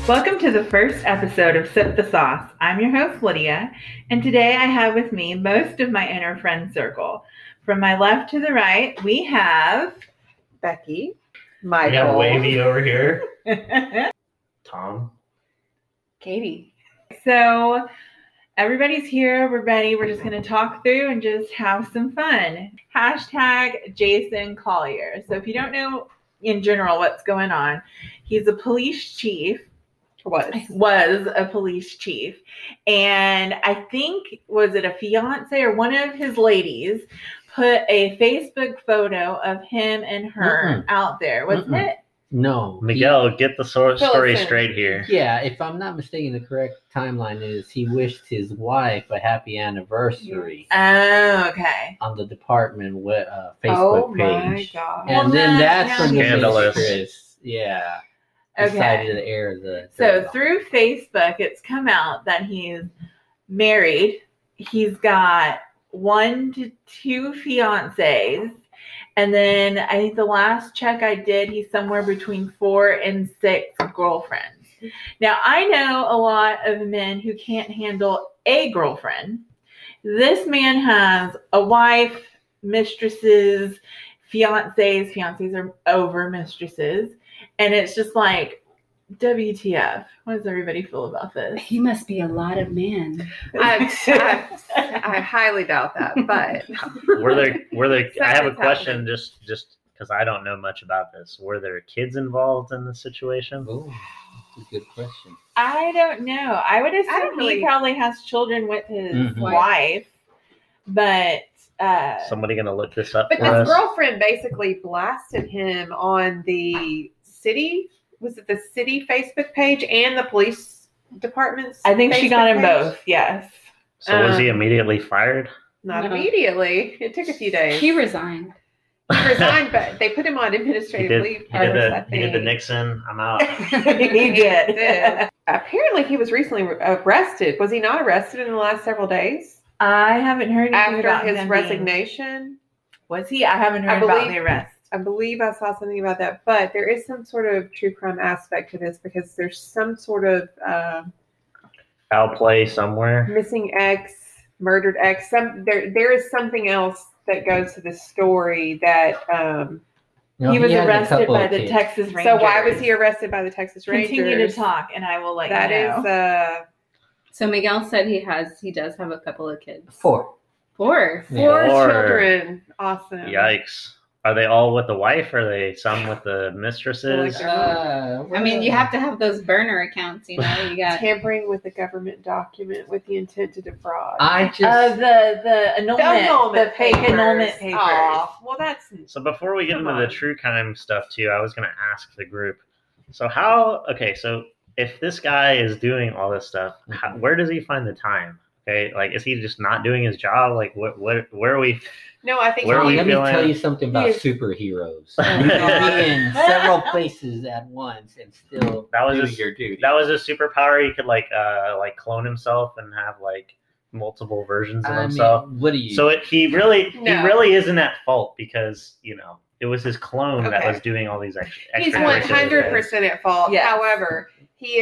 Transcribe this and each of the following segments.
Welcome to the first episode of Sip the Sauce. I'm your host, Lydia, and today I have with me most of my inner friend circle. From my left to the right, we have Becky, Michael, we have Wavy over here, Tom, Katie. So everybody's here. We're ready. We're just going to talk through and just have some fun. Hashtag Jason Collier. So if you don't know in general what's going on, he's a police chief. Was a police chief, and I think, was it a fiance or one of his ladies put a Facebook photo of him and her out there, wasn't it? No. Miguel, get the story straight here. Yeah, if I'm not mistaken, the correct timeline is he wished his wife a happy anniversary. Oh, okay. On the department Facebook page. Oh my God. And then that's when the Scandalous. mistress, decided to air the. So through Facebook, it's come out that he's married. He's got 1 to 2 fiancés. And then I think the last check I did, he's somewhere between 4 and 6 girlfriends. Now, I know a lot of men who can't handle a girlfriend. This man has a wife, mistresses, fiancés. Fiancés are over mistresses. And it's just like, WTF. What does everybody feel about this? He must be a lot of men. I highly doubt that, but Were there? I have a question, just because I don't know much about this. Were there kids involved in the situation? Oh, that's a good question. I don't know. I would assume he probably has children with his wife, but Somebody gonna look this up but for his us? girlfriend basically blasted him on the city. Was it the city Facebook page and the police department's? I think she Facebook got him page? both. Yes. So was he immediately fired? Not No. immediately. It took a few days. He resigned. He resigned, but they put him on He administrative leave. did the I think. Nixon. I'm out. He did. Apparently, he was recently arrested. Was he not arrested in the last several days I haven't heard anything after about his him resignation? Was he? I haven't heard about the arrest. I believe I saw something about that, but there is some sort of true crime aspect to this because there's some sort of Foul play somewhere. missing ex, murdered ex. There is something else that goes to this story that. No, He was had a arrested couple by of the kids. Texas Rangers. So why was he arrested by the Texas Rangers? Continue to talk, and I will let That you know. is So Miguel said he does have a couple of kids. 4. 4. Yeah. 4 Or- children. Awesome. Yikes! Are they all with the wife? Or are they some with the mistresses? I mean, you have to have those burner accounts, you know. You got Tampering with a government document with the intent to defraud. I just. the annulment, the fake papers. annulment papers. Oh, well, that's So before we get Come into the on. true crime stuff too, I was going to ask the group. So so if this guy is doing all this stuff, where does he find the time? Okay, like is he just not doing his job? Like where are we? no. I think Where are we Let me feeling- tell you something about Yes. superheroes. You can be in several places at once and still That was do just- your duty. That was a superpower. He could like clone himself and have like multiple versions of himself. What do you? So he really No. isn't at fault because it was his clone that Okay. was doing all these extra. he's extracurricular 100% at fault. Yes. However, he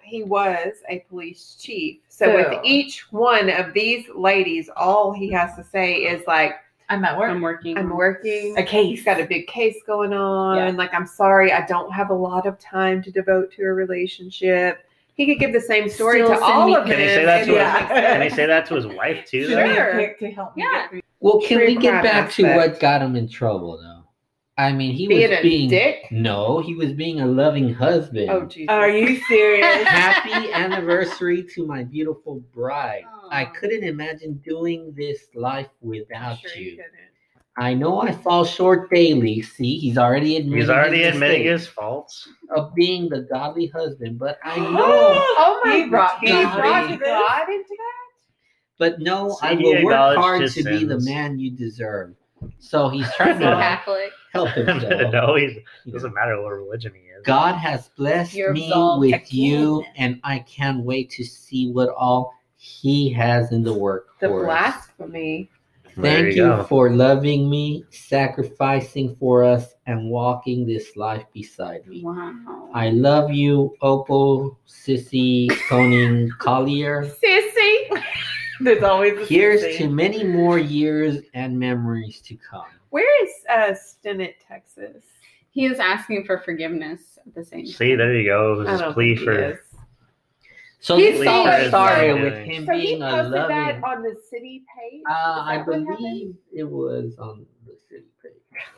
was a police chief. So with So- each one of these ladies, all he has to say is like, I'm at work. I'm working. I'm working. A case. He's got a big case going on. Yeah. Like, I'm sorry, I don't have a lot of time to devote to a relationship. He could give the same story Still to send all me of them. Can he say that to Yeah. Can he say that to his wife too? Send me though? a Sure. pic to help me Yeah. get through. Well, can True we get crime back to aspect. what got him in trouble, though? I mean, he Being was a being dick? No, he was being a loving husband. Oh, Jesus. Are you serious? Happy anniversary to my beautiful bride. I Aw. couldn't imagine doing this life without Sure you. couldn't. I know I fall short daily. See, he's already admitting He's already his admitting mistake his faults. of being the godly husband, but I know, Oh, my He brought He God brought into this. God into that? but no, See, I he will work acknowledged hard his to be the sins. man you deserve. So he's trying So to Catholic. help himself. No, it you doesn't know. matter what religion he is. God has blessed You're me absolved with again. you, and I can't wait to see what all He has in the work The for us. blasphemy. There Thank you you go. for loving me, sacrificing for us, and walking this life beside me. Wow. I love you, Opal, Sissy, Toning Collier. Sissy. There's always a Here's sissy. to many more years and memories to come. Where is Stinnett, Texas? He is asking for forgiveness at the same time. See, there you go. It was I his don't plea think he for. is. So He's this all saying- started so- with him So he being a posted loving. that on the city page? Is I that what happened? believe it was on the city page.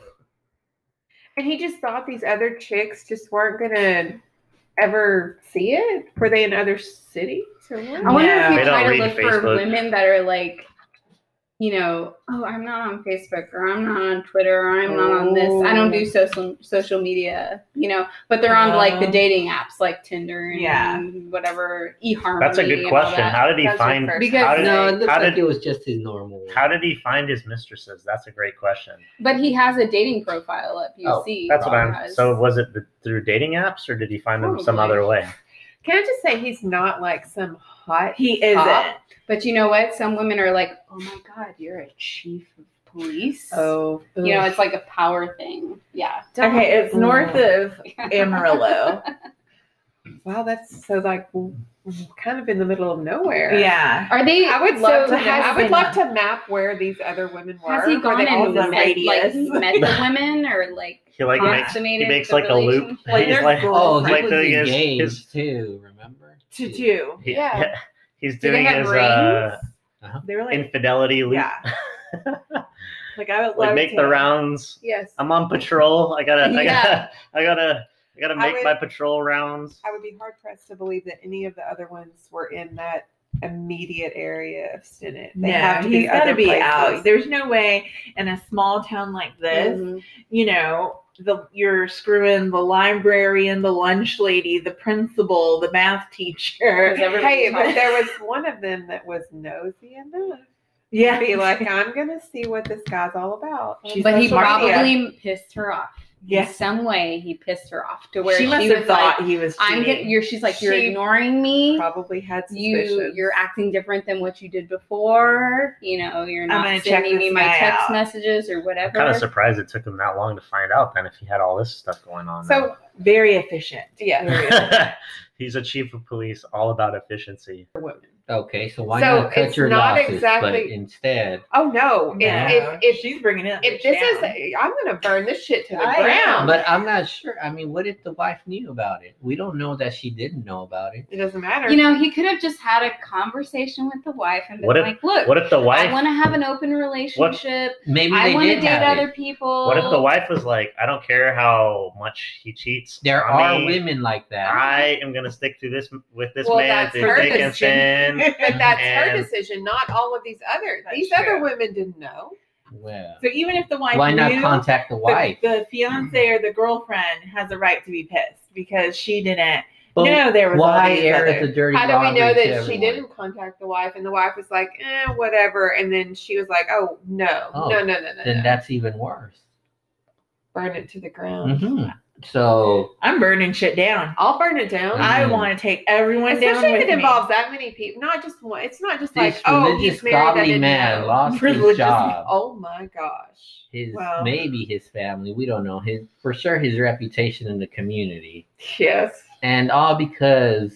And he just thought these other chicks just weren't gonna ever see it? Were they in other cities or what? I wonder Yeah. if They you don't try to read look for Facebook. women that are like, you know, oh, I'm not on Facebook or I'm not on Twitter or I'm not on this. I don't do social media, you know, but they're on like the dating apps like Tinder and Yeah. whatever, eHarmony. That's a good and all question. that. How did he That's your find? first Because- how did, No, it looks how like did- it was just his normal. how did he find his mistresses? That's a great question. But he has a dating profile up. You Oh, see, That's what he I'm. has. So was it through dating apps, or did he find them some Probably. other way? Can I just say he's not like some hot He isn't. cop? But you know what? Some women are like, oh my God, you're a chief of police. Oh, You know, it's like a power thing. Yeah. Okay, it's north of Amarillo. wow, that's so like kind of in the middle of nowhere. Yeah. Are they? I would so love to. has- I would love to map where these other women were. Has he Were gone they all and the the met, radius? met the women or like He like makes consummated he makes the like a loop. relationship? Like, He's they're like cool. Oh, he like was doing engaged too. Remember? To two. he- Yeah. he's Do they doing have his rings? They were like, infidelity loop. yeah. Like I would Like love make to. the rounds. Yes, I'm on patrol. I gotta Yeah. make would- my patrol rounds. I would be hard pressed to believe that any of the other ones were in that immediate area of Stinnett. They No, have to he's be got to other be places. out. There's no way in a small town like this, Mhm. you know, you're screwing the librarian, the lunch lady, the principal, the math teacher. 'Cause everybody Hey, but talks- there was one of them that was nosy enough. Yeah, Be like, I'm gonna see what this guy's all about. She's But he social media. probably pissed her off. Yeah. In some way, he pissed her off to where she she, must was have thought like, he was. "I'm cheating. getting." She's like, "You're She ignoring me. Probably had suspicions. You're acting different than what you did before. You know, you're I'm not gonna check sending me this my guy text out." messages or I'm whatever." kind of surprised it took him that long to find out. Then, if he had all this stuff going on. So Very efficient. yeah, He's a chief of police, all about efficiency. women. Okay, so why So not cut it's your not losses? But exactly- instead, Oh no! If she's bringing it, if this is, I'm gonna burn this shit to the I am. ground. but I'm not sure. I mean, what if the wife knew about it? We don't know that she didn't know about it. It doesn't matter. You know, he could have just had a conversation with the wife and been What if- like, "Look, What if the I wife? want to have an open relationship. Maybe I they want to did date have other it. people." What if the wife was like, I don't care how much he cheats. There on are me, women like that. I am gonna stick to this with this Well, man that's through her thick and decision. thin. but that's her And- decision, not all of these other. That's These true. other women didn't know. Well, So even if the wife why not knew, contact the wife? the fiance or the girlfriend has a right to be pissed because she didn't But know there was all why these air other. the dirty How do we know laundry that to she everyone? didn't contact the wife, and the wife was like, whatever, and then she was like, oh no, Oh, no, Then no, that's even worse. burn it to the ground. hmm So I'm burning shit down. I'll burn it down. I Mhm. want to take everyone down Especially with if it me. involves that many people, not just one. It's not just this like, oh, religious, he's married. I godly didn't man know. lost his Religious- job. Oh my gosh. His Well- maybe his family. We don't know. His for sure his reputation in the community, Yes. and all because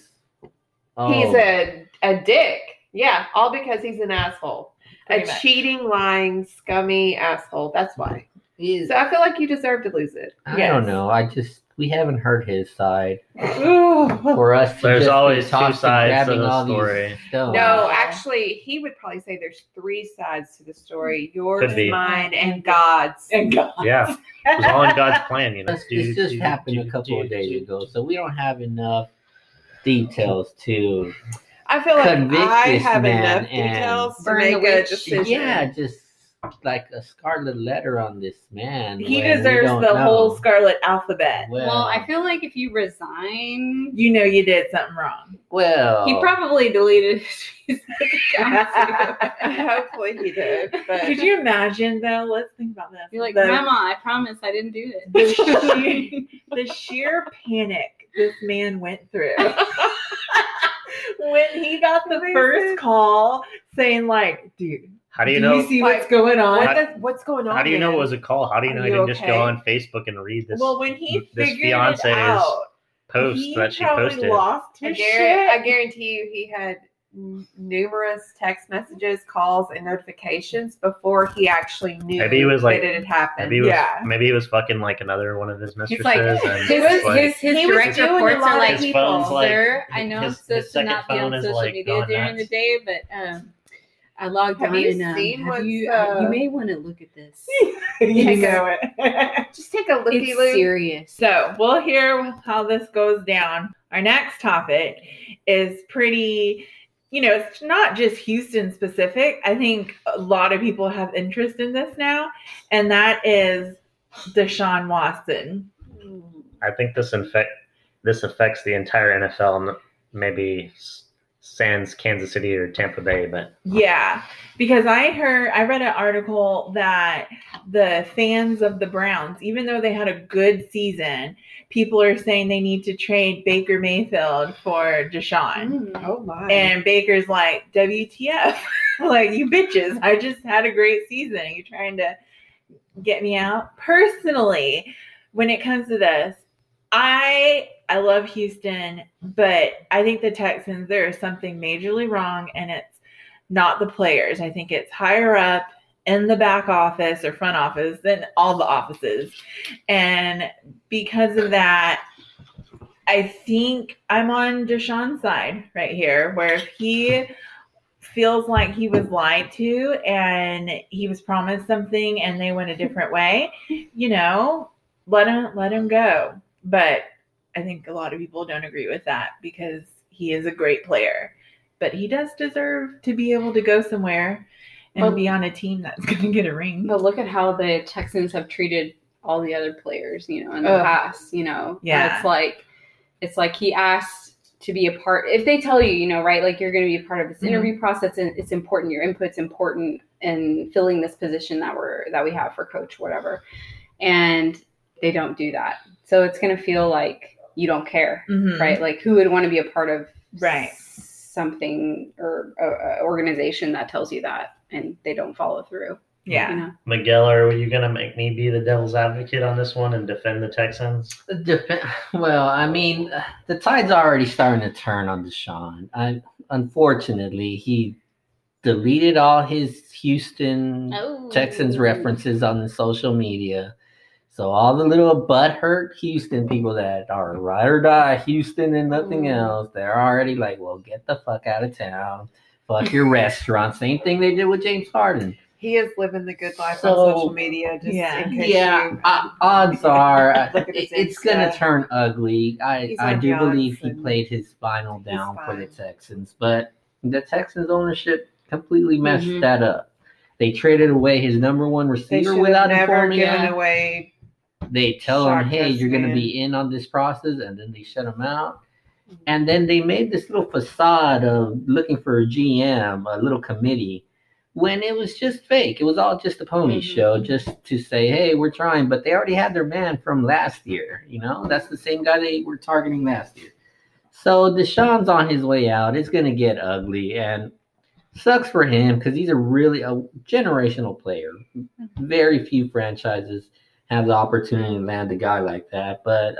He's a dick. Yeah, all because he's an asshole. Pretty A much. cheating, lying, scummy asshole. That's why. he's, So I feel like you deserve to lose it. I yes. don't know. We haven't heard his side. Ooh. For us, to There's just be always two tossing, sides to grabbing the all these story. stones. No, actually, he would probably say there's 3 sides to the story: yours, Could be. mine, and God's. And God. Yeah, it was all in God's plan, you know. This just happened a couple of days ago, so we don't have enough details to. I feel like Convict I this have man enough and details to burn make the a witch. decision. Yeah, just like a scarlet letter on this man. He when we deserves don't the know. whole scarlet alphabet. Well, Well, I feel like if you resign, You know you did something wrong. well, he probably deleted his Facebook account too. Hopefully he did. But Could you imagine though? Let's think about this. You're like, The- Grandma, I promise I didn't do the it. sheer, the sheer panic this man went through when he got the first call saying like, dude, How do you Do know? you see what's going on? What's going on? How do you know man? it was a call? How do you Are know he you didn't just go okay? on Facebook and read this? Well, when he this figured it fiance's out, post he that she probably posted. lost I his I shit. guarantee you he had numerous text messages, calls, and notifications before he actually knew Maybe he was like- that it had happened. Maybe he was fucking like another one of his He's mistresses. like and his he was direct doing a reports lot are of like, his phone's like sir, I know I'm his supposed to second not be phone on is social like media going during nuts. the day, but I logged Have on you and seen have what's, you uh, may want to look at this. You know it. Just take a looky It's look. serious. So we'll hear how this goes down. Our next topic is pretty, it's not just Houston specific. I think a lot of people have interest in this now, and that is Deshaun Watson. I think this affects the entire NFL, maybe sans Kansas City or Tampa Bay, but Yeah, because I read an article that the fans of the Browns, even though they had a good season, people are saying they need to trade Baker Mayfield for Deshaun. Oh my! And Baker's like, WTF? Like, you bitches, I just had a great season. Are you trying to get me out? Personally, when it comes to this, I love Houston, but I think the Texans, there is something majorly wrong, and it's not the players. I think it's higher up in the back office or front office than all the offices. And because of that, I think I'm on Deshaun's side right here, where if he feels like he was lied to and he was promised something and they went a different way, let him go. But I think a lot of people don't agree with that because he is a great player. But he does deserve to be able to go somewhere and be on a team that's going to get a ring. But look at how the Texans have treated all the other players, in the past, Yeah. It's like he asked to be a part. If they tell you, right, like you're going to be a part of this interview process, and it's important, your input's important in filling this position that we have for coach, whatever. And they don't do that. So it's going to feel like you don't care, right? Like who would want to be a part of something or a organization that tells you that and they don't follow through? Yeah. Miguel, are you going to make me be the devil's advocate on this one and defend the Texans? Well, I mean, the tide's already starting to turn on Deshaun. Unfortunately, he deleted all his Houston Texans references on the social media. So all the little butthurt Houston people that are ride or die Houston and nothing else, they're already like, well, get the fuck out of town. Fuck your restaurant. Same thing they did with James Harden. He is living the good life on social media. Just in case odds are look at his it's Insta. going to turn ugly. He's I on do believe he Johnson. played his final down for the fine. Texans, but the Texans ownership completely messed that up. They traded away his number one They receiver should without have never informing given him. away. They tell him, hey, Shocked us, you're going to man. be in on this process, and then they shut him out. And then they made this little facade of looking for a GM, a little committee, when it was just fake. It was all just a pony show, just to say, hey, we're trying. But they already had their man from last year. That's the same guy they were targeting last year. So Deshaun's on his way out. It's going to get ugly, and sucks for him because he's a generational player. Very few franchises have the opportunity to land a guy like that. But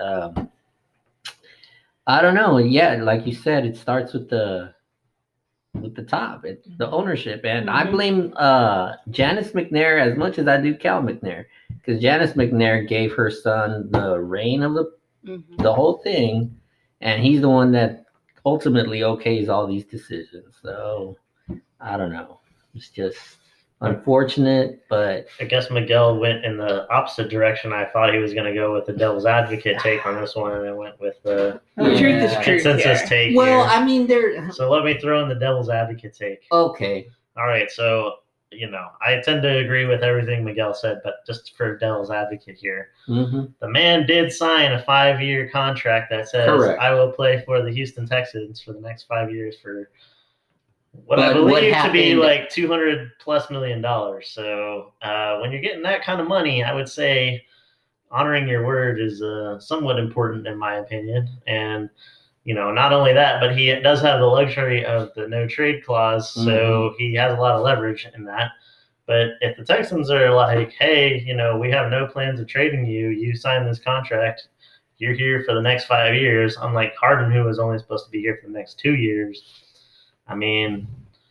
I don't know. Yeah, like you said, it starts with the top, the ownership, and I blame Janice McNair as much as I do Cal McNair, because Janice McNair gave her son the reign of the whole thing, and he's the one that ultimately okays all these decisions. So I don't know. It's just unfortunate, but I guess Miguel went in the opposite direction. I thought he was going to go with the devil's advocate take on this one, and I went with the The truth is truth consensus here. take. well, here. I mean, So let me throw in the devil's advocate take. okay. All right, so I tend to agree with everything Miguel said, but just for devil's advocate here, the man did sign a 5-year contract that says, Correct. I will play for the Houston Texans for the next 5 years for what I But believe what to be happened- like $200+ million. So when you're getting that kind of money, I would say honoring your word is somewhat important in my opinion. And not only that, but he does have the luxury of the no trade clause, so he has a lot of leverage in that. But if the Texans are like, hey, we have no plans of trading you, you signed this contract, you're here for the next 5 years, unlike Harden, who was only supposed to be here for the next 2 years. I mean,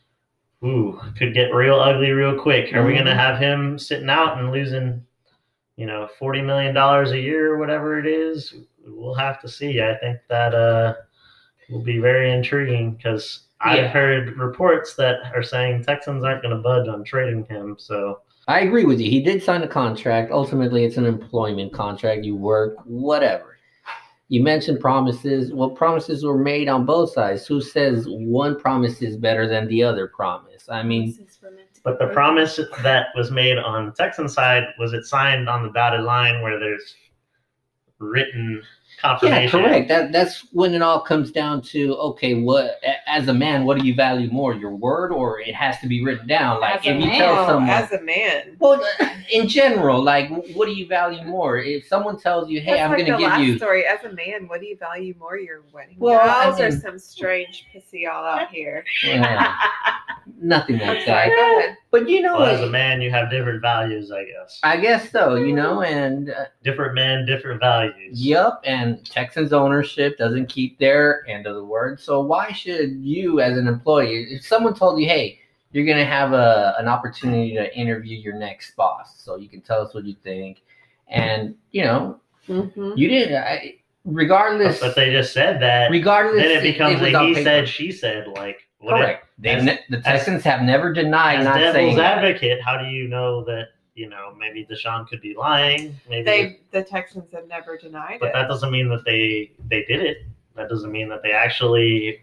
could get real ugly real quick. Are we going to have him sitting out and losing, $40 million a year or whatever it is? We'll have to see. I think that will be very intriguing because I've heard reports that are saying Texans aren't going to budge on trading him. So I agree with you. He did sign a contract. Ultimately, it's an employment contract. You work, whatever. You mentioned promises. Well, promises were made on both sides. Who says one promise is better than the other promise? I mean, but the promise that was made on the Texan side, was it signed on the dotted line where there's written confirmation? Yeah, correct. That's when it all comes down to, okay, what as a man, what do you value more, your word, or it has to be written down? Like if you tell someone, as a man, well, in general, like what do you value more? If someone tells you, hey, I'm going to give you story as a man, what do you value more, your wedding vows or some strange pussy all out here? Yeah, nothing like that. Go ahead. But as a man, you have different values, I guess. I guess so, and different men, different values. Yep, and Texans ownership doesn't keep their end of the word. So why should you, as an employee, if someone told you, hey, you're going to have an opportunity to interview your next boss, so you can tell us what you think, and you didn't, regardless. But they just said that. Regardless, then it becomes a he said, she said. Like, correct. The Texans have never denied not saying. As devil's advocate, how do you know that? Maybe Deshaun could be lying. Maybe the Texans have never denied but it. But that doesn't mean that they did it. That doesn't mean that they actually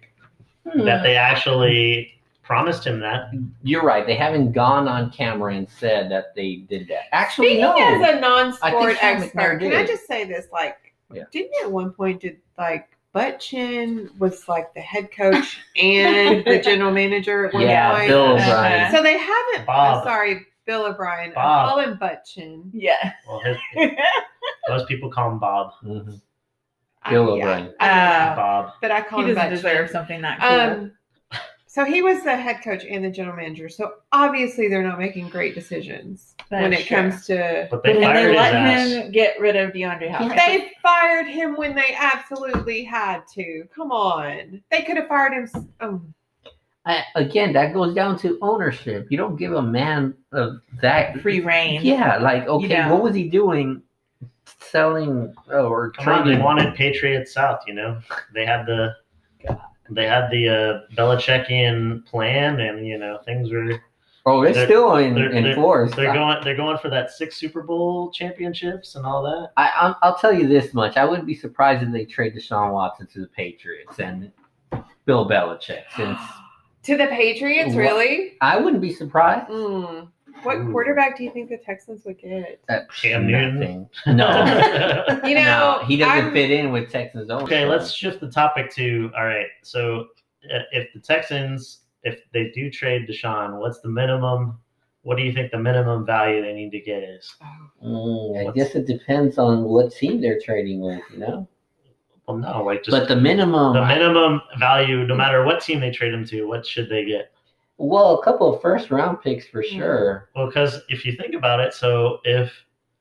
promised him that. You're right. They haven't gone on camera and said that they did that. Actually, Speaking no. as a non-sport expert, can I just say this? Didn't at one point Butt Chin was the head coach and the general manager at one point? Bill O'Brien. So they haven't. Bob. Bill O'Brien. Bob. I call him Butt Chin. Yeah. Well, most people call him Bob. Mm-hmm. Bill O'Brien. Bob. But I call he him Butt doesn't deserve Chin. something that cool. So he was the head coach and the general manager. So obviously they're not making great decisions when it comes to. But they and fired they let his him get rid of DeAndre Hopkins. They fired him when they absolutely had to. Come on, they could have fired him. Again, that goes down to ownership. You don't give a man that free reign. Yeah, okay, what was he doing? Selling or trading? They wanted Patriots South. They had the. They had the Belichickian plan, and things were. Oh, it's still in force. They're going for that 6 Super Bowl championships and all that. I'll tell you this much: I wouldn't be surprised if they trade Deshaun Watson to the Patriots and Bill Belichick. Since to the Patriots, really? I wouldn't be surprised. What quarterback do you think the Texans would get? Cam Newton? No. He doesn't fit in with Texans ownership. Okay, let's shift the topic to, all right, so if the Texans, if they do trade Deshaun, what's the minimum, what do you think the minimum value they need to get is? I guess it depends on what team they're trading with, Well, no, but the minimum value, no matter what team they trade him to, what should they get? Well, a couple of first-round picks for sure. Well, because if you think about it, so if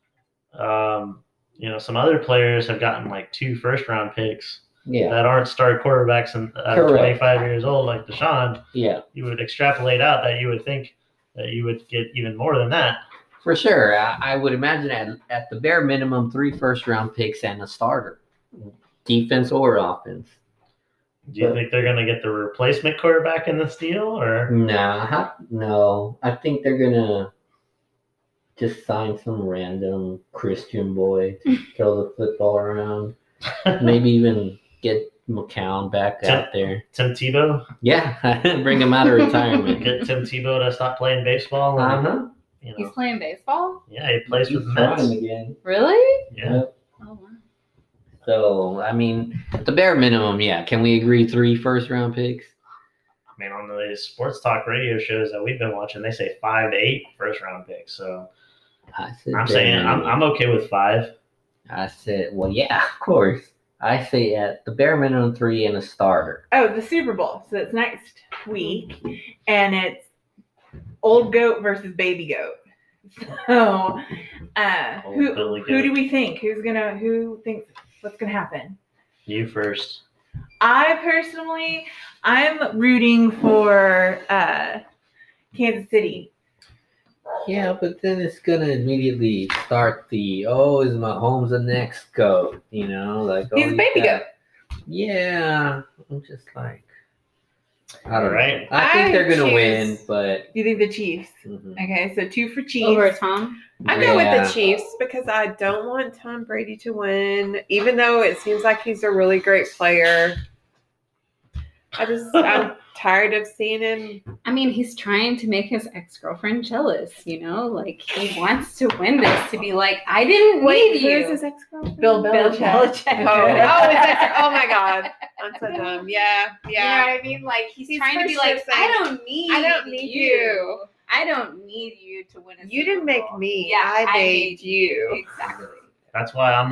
some other players have gotten 2 first-round picks that aren't star quarterbacks and 25 years old like Deshaun, you would extrapolate out that you would think that you would get even more than that. For sure, I would imagine at the bare minimum 3 first-round picks and a starter, defense or offense. Do you think they're going to get the replacement quarterback in this deal, or no? I think they're going to just sign some random Christian boy to throw the football around. Maybe even get McCown back out there. Tim Tebow? Yeah, bring him out of retirement. Get Tim Tebow to stop playing baseball. And, He's playing baseball? Yeah, he plays with the Mets again. Really? Yeah. Oh, wow. So, at the bare minimum, can we agree 3 first-round picks? I mean, on the sports talk radio shows that we've been watching, they say 5 to 8 first-round picks. So I'm saying I'm okay with 5. I said, well, yeah, of course. I say at the bare minimum 3 and a starter. Oh, the Super Bowl. So it's next week, and it's old goat versus baby goat. So, who do we think? Who thinks what's gonna happen? You first. I'm rooting for Kansas City. Yeah, but then it's gonna immediately start is Mahomes the next GOAT? You know, like he's a baby goat. Yeah, I'm just like, I don't know. I think they're gonna win, but you think the Chiefs? Mm-hmm. Okay, so 2 for Chiefs over Tom. I go with the Chiefs because I don't want Tom Brady to win, even though it seems like he's a really great player. I'm tired of seeing him. I mean, he's trying to make his ex-girlfriend jealous, you know? Like, he wants to win this, to be like, I didn't need you. Who's his ex-girlfriend? Bill Belichick. Oh my God. I'm so dumb. Yeah. You know what I mean? Like, he's trying to be like, I don't need you. I don't need you to win a Super Bowl. You didn't make me. Yeah, I made you. Exactly. That's why I'm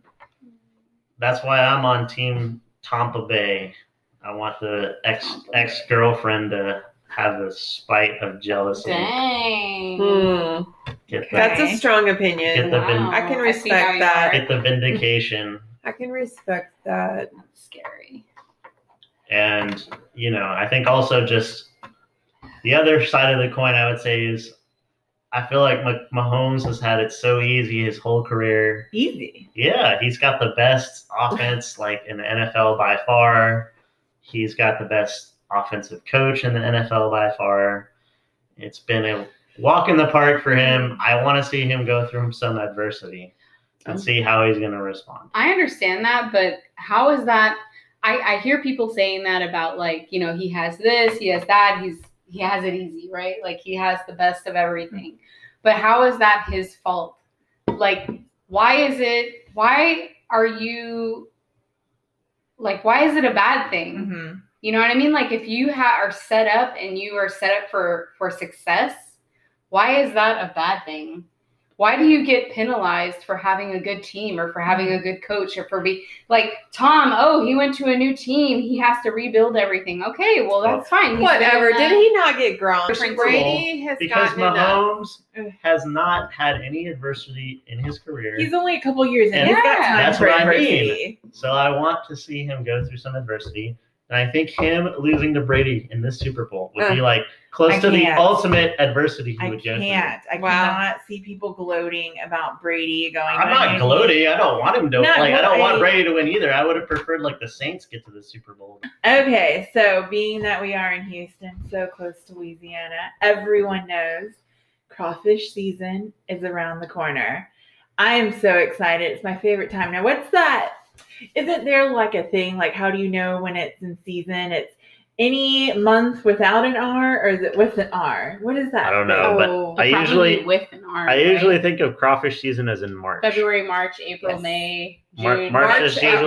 on Team Tampa Bay. I want the ex-girlfriend to have the spite of jealousy. Dang. That's a strong opinion. I can respect that. Get the vindication. I can respect that. That's scary. And, I think also just the other side of the coin, I would say, is I feel like Mahomes has had it so easy his whole career. Easy? Yeah, he's got the best offense in the NFL by far. He's got the best offensive coach in the NFL by far. It's been a walk in the park for him. I want to see him go through some adversity and see how he's going to respond. I understand that, but how is that? I hear people saying that about he has this, he has that, he has it easy, right? Like he has the best of everything. But how is that his fault? Like, why is it a bad thing? Mm-hmm. You know what I mean? Like if you are set up and you are set up for success, why is that a bad thing? Why do you get penalized for having a good team or for having a good coach or for being like Tom? He went to a new team. He has to rebuild everything. Okay, well that's fine. Whatever. Did he not get grown? Brady has because Mahomes has not had any adversity in his career. He's only a couple years in. He's got time that's for what adversity. I mean. So I want to see him go through some adversity. And I think him losing to Brady in this Super Bowl would be close to the ultimate adversity he would go through. I cannot see people gloating about Brady going. I'm not gloating. I don't want him to. I don't want Brady to win either. I would have preferred the Saints get to the Super Bowl. Okay, so being that we are in Houston, so close to Louisiana, everyone knows crawfish season is around the corner. I am so excited. It's my favorite time. Now, what's that? Isn't there a thing, how do you know when it's in season? It's any month without an R, or is it with an R? What is that? I don't know, but I usually with an R. I usually think of crawfish season as in March. February, March, April, May, June. March is usually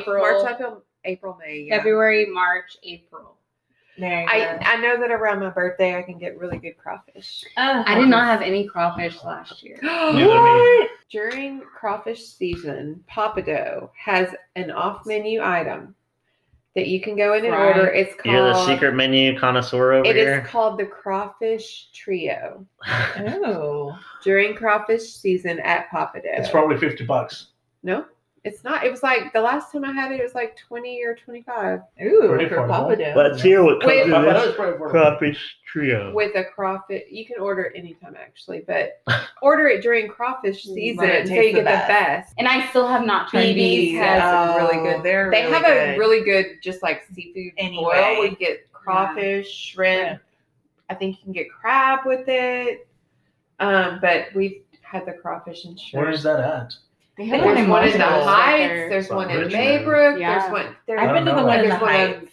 April, May. Yeah. February, March, April. There you go. I know that around my birthday I can get really good crawfish. I did not have any crawfish last year. What? During crawfish season, Papa Dough has an off-menu item that you can go in and order. It's called... You're the secret menu connoisseur over here? It is called the Crawfish Trio. Oh. During crawfish season at Papa Dough. It's probably $50. No, it's not. It was the last time I had it was $20 or $25. Ooh, for Papa Dough. Let's hear what comes in this crawfish trio. With a crawfish, you can order it anytime actually, but order it during crawfish season so you get the best. And I still have not tried BB's has really good. They have a really good just seafood boil. We get crawfish, shrimp. I think you can get crab with it. But we've had the crawfish and shrimp. Where is that at? There's one in the Heights. There's one in Maybrook. Yeah. There's one. I've been to the one in the Heights.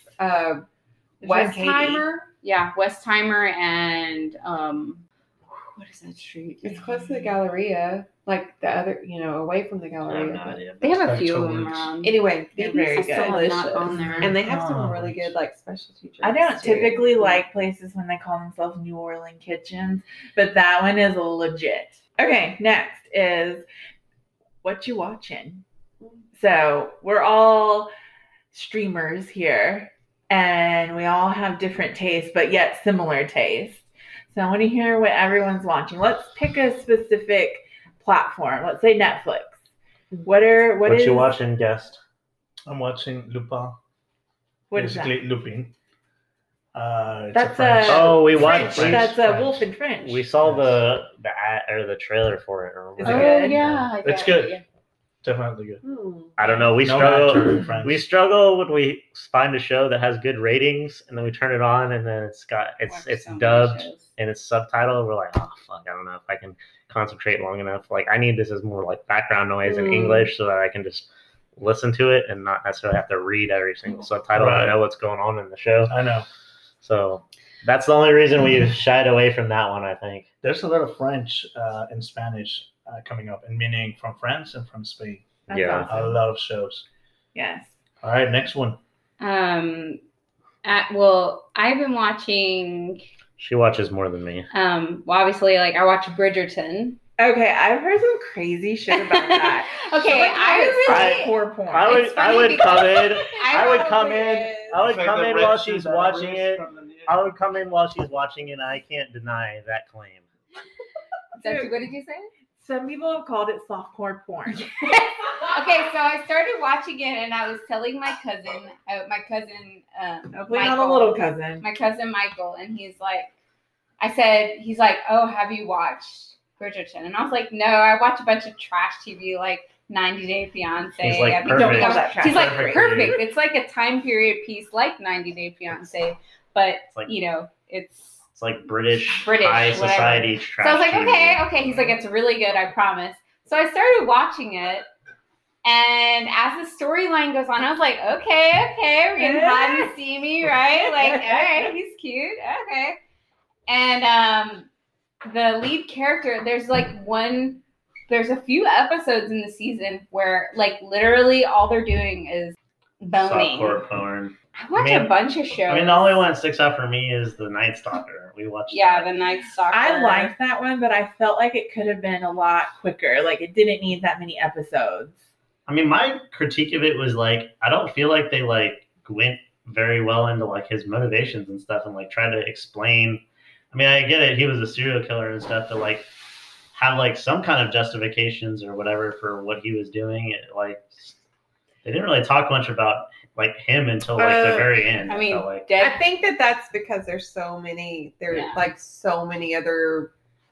Westheimer. Yeah, Westheimer and what is that street? It's close to the Galleria, the other, away from the Galleria. They have a few of them around. Anyway, they're very good. And they have some really good specialty drinks. I don't typically like places when they call themselves New Orleans kitchens, but that one is legit. Okay, next is what you watching. So we're all streamers here, and we all have different tastes, but yet similar tastes. So I want to hear what everyone's watching. Let's pick a specific platform. Let's say Netflix. What you watching, guest? I'm watching Lupin. What Basically, is that? Lupin. That's we watched. That's a Wolf in French. We saw the ad or the trailer for it. Is it good? Yeah, it's good. Definitely good. I don't know. We struggle when we find a show that has good ratings, and then we turn it on, and then it's dubbed and it's subtitled. We're like, oh fuck, I don't know if I can concentrate long enough. Like, I need this as more like background noise in English so that I can just listen to it and not necessarily have to read every single subtitle. Right. I know what's going on in the show. I know. So that's the only reason we've shied away from that one, I think. There's a lot of French and Spanish coming up, and meaning from France and from Spain. That's Yeah. awesome. A lot of shows. Yes. All right, next one. Well, I've been watching. She watches more than me. Well, obviously, like I watch Bridgerton. Okay, I've heard some crazy shit about that. Okay, poor porn. I would come in. I would come in while she's Red watching it. from the- I would come in while she's watching it, and I can't deny that claim. What did you say? Some people have called it softcore porn. Okay, so I started watching it, and I was telling my cousin, Hopefully not a little cousin. my cousin Michael, and he's like, oh, have you watched Bridgerton? And I was like, no, I watch a bunch of trash TV, like 90 Day Fiance. He's like, I mean, perfect. Don't call that trash. He's like, Perfect. perfect. It's like a time period piece, like 90 Day Fiance, but It's like- it's like British high whatever. society So trash I was like, TV. okay. He's like, it's really good, I promise. So I started watching it, and as the storyline goes on, I was like, okay, we're getting hot and steamy, right? Like, all right, he's cute, okay. And the lead character, there's a few episodes in the season where, like, literally all they're doing is boning. Softcore porn. I watch a bunch of shows. I mean, the only one that sticks out for me is The Night Stalker. We watched. Yeah, that. The Night Stalker. I liked that one, but I felt like it could have been a lot quicker. Like, it didn't need that many episodes. I mean, my critique of it was like, I don't feel like they like went very well into like his motivations and stuff, and like tried to explain. I mean, I get it, he was a serial killer and stuff, to like have like some kind of justifications or whatever for what he was doing. Like, they didn't really talk much about like him until like the very end. I mean, felt like. I think that's because there's so many other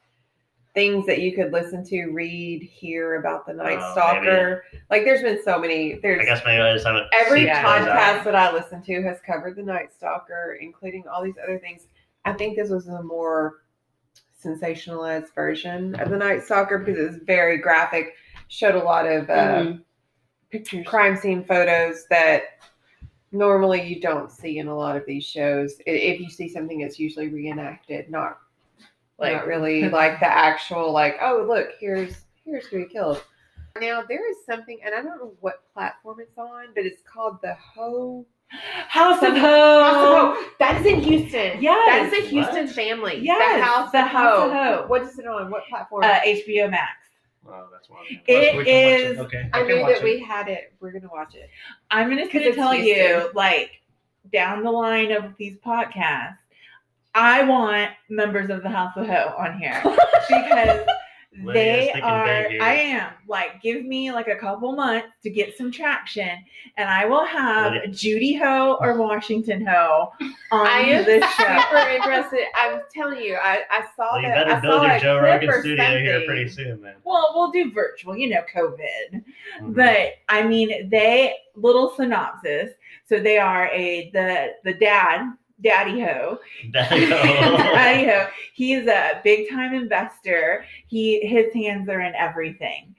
things that you could listen to, read, hear about the Night Stalker. Maybe. Like, there's been so many. I guess maybe I just haven't. Every seen those podcast out. that I listen to has covered the Night Stalker, including all these other things. I think this was a more sensationalized version of the Night Stalker because it was very graphic, showed a lot of Pictures. crime scene photos that normally you don't see in a lot of these shows. If you see something, it's usually reenacted, not really like the actual, like, oh, look, here's who he killed. Now, there is something, and I don't know what platform it's on, but it's called the House of House of Ho. Ho. That is in Houston. Yes. That is a Houston family. Yes, The House of Ho. Ho. What is it on? What platform? HBO Max. Oh, that's one. It We can watch is. Okay. I can knew watch that it. we had it. We're going to watch it. I'm just 'Cause going to it's tell you, Houston. like, down the line of these podcasts, I want members of the House of Ho on here because Lydia's they thinking are. big here. I am like, give me like a couple months to get some traction, and I will have Lydia. Judy Ho or Washington Ho on I am this show. super interested. I'm telling you, I saw Well, you that. better I build saw your a Joe clip Rogan or studio here something. pretty soon, man. Well, we'll do virtual, COVID. Mhm. But I mean, little synopsis. So they are the Daddy Ho. Daddy Ho. Daddy Ho. He is a big time investor. His hands are in everything.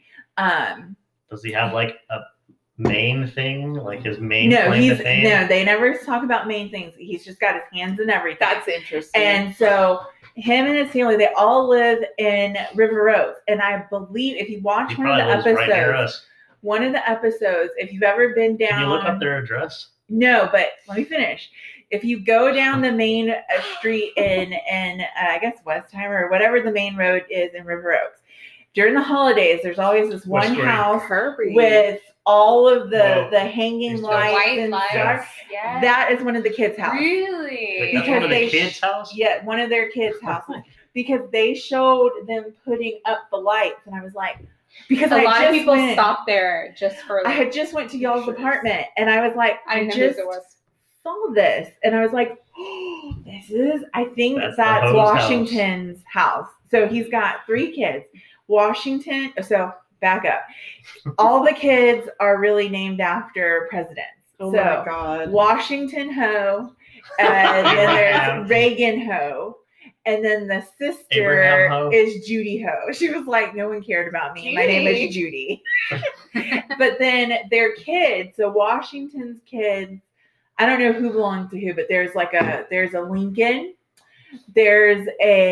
Does he have like a main thing, like his main claim to fame? No, they never talk about main things. He's just got his hands in everything. That's interesting. And so him and his family, they all live in River Oaks. And I believe if you watch He one of the probably lives right near episodes, us. one of the episodes, if you've ever been down, Can you look up their address? No, but let me finish. If you go down the main street in I guess Westheimer or whatever the main road is in River Oaks, during the holidays, there's always this one West Green. house Kirby. with all of the hanging lights white and lights. stuff. Yes. That is one of the kids' houses. Really? Like, that's one of the kids' house? Yeah, one of their kids' houses. Because they showed them putting up the lights, and I was like, because a I lot just of people went, stop there just for. I had just went to y'all's apartment, and I was like, I just saw this, and I was like, oh, this is. I think that's Washington's house. So he's got 3 kids. Washington. So back up. All the kids are really named after presidents. Oh so, my God. Washington Ho, and then there's Reagan Ho. And then the sister is Judy Ho. She was like, no one cared about me. Judy. My name is Judy. But then their kids, so Washington's kids, I don't know who belongs to who, but there's a Lincoln, there's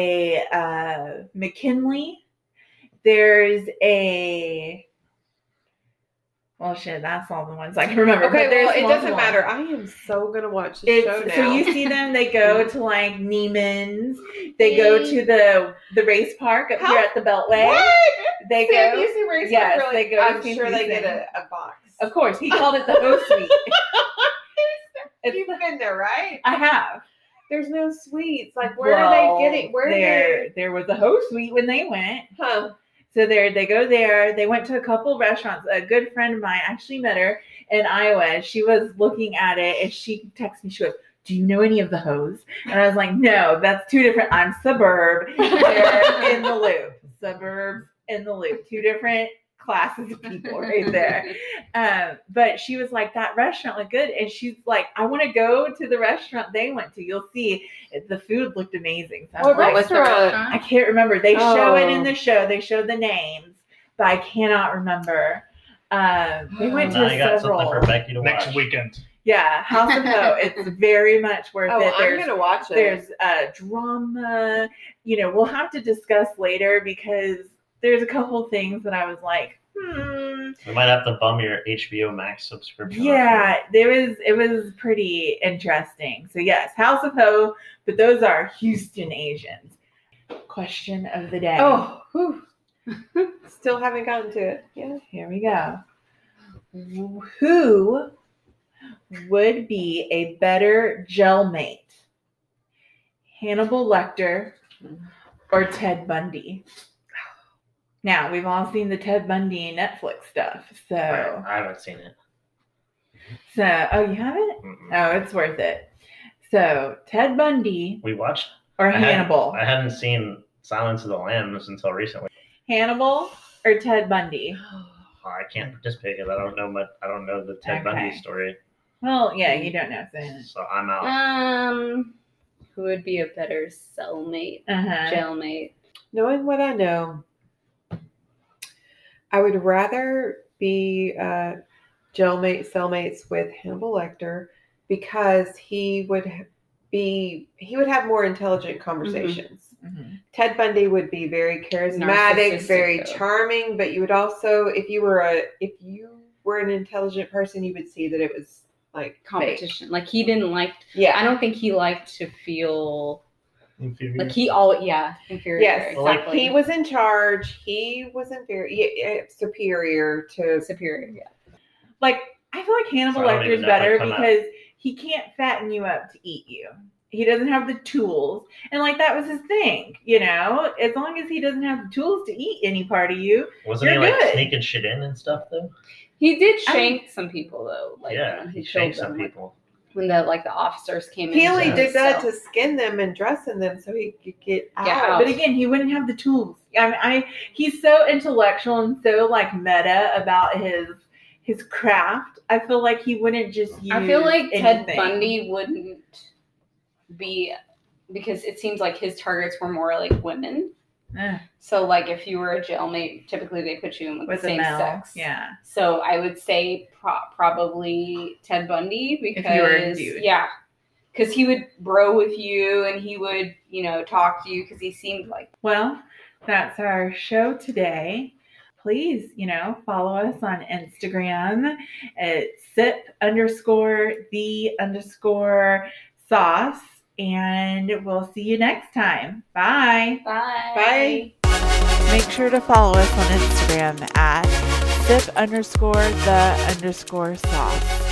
a McKinley, there's a, well, shit, that's all the ones I can remember. Okay, but well, it doesn't matter. I am so going to watch this show now. So you see them, they go to like Neiman's. They go to the race park up here at the Beltway. What? They Sam Busey Race yes, Park, they go I'm to sure they get a box. Of course. He called it the Ho Suite. You've been there, right? I have. There's no suites. Like, where are they getting? There was a Ho Suite when they went. Huh. So they go there. They went to a couple restaurants. A good friend of mine, actually met her in Iowa. She was looking at it, and she texted me. She goes, do you know any of the Hoes? And I was like, no, that's 2 different. I'm Suburb. They're in the Loop. Suburbs in the Loop. 2 different classes of people right there. But she was like, that restaurant looked good. And she's like, I want to go to the restaurant they went to. You'll see. The food looked amazing. So what restaurant? I can't remember. They show it in the show. They show the names, but I cannot remember. They went to several. Something for Becky to next watch. weekend. Yeah, House of Ho. It's very much worth it. I'm going to watch it. There's drama. We'll have to discuss later because there's a couple things that I was like, We might have to bum your HBO Max subscription. Yeah, it was pretty interesting. So yes, House of Ho, but those are Houston Asians. Question of the day. Oh, still haven't gotten to it. Yeah, here we go. Who would be a better gel mate? Hannibal Lecter or Ted Bundy? Now, we've all seen the Ted Bundy Netflix stuff, so... Right. I haven't seen it. So, oh, you haven't? Mm-mm. Oh, it's worth it. So, Ted Bundy... We watched? Or Hannibal? I hadn't seen Silence of the Lambs until recently. Hannibal or Ted Bundy? I can't participate because I don't know the Ted Bundy story. Well, yeah, you don't know. So I'm out. Who would be a better cellmate, jailmate? Knowing what I know, I would rather be cellmates with Hannibal Lecter because he would have more intelligent conversations. Mm-hmm. Ted Bundy would be very charismatic, very charming, but you would also, if you were an intelligent person, you would see that it was like competition. Like he didn't like. Yeah, I don't think he liked to feel inferior. Like inferior. Yes, exactly. He was in charge. He was superior. Yeah. Like I feel like Hannibal Lecter is better because he can't fatten you up to eat you. He doesn't have the tools. And like that was his thing, as long as he doesn't have the tools to eat any part of you. Wasn't he like sneaking shit in and stuff though? He did shank some people though. Like he shanked some people. When the officers came in. He only did that to skin them and dress in them so he could get out. But again, he wouldn't have the tools. He's so intellectual and so like meta about his craft. I feel like he wouldn't just use I feel like anything. Ted Bundy wouldn't be, because it seems like his targets were more like women. So like if you were a jailmate, typically they put you in with the same sex. Yeah. So I would say probably Ted Bundy because if you were a dude. Yeah, because he would bro with you and he would talk to you because he seemed like. Well, that's our show today. Please, follow us on Instagram at sip_the_sauce. And we'll see you next time. Bye. Bye. Make sure to follow us on Instagram at sip_the_sauce.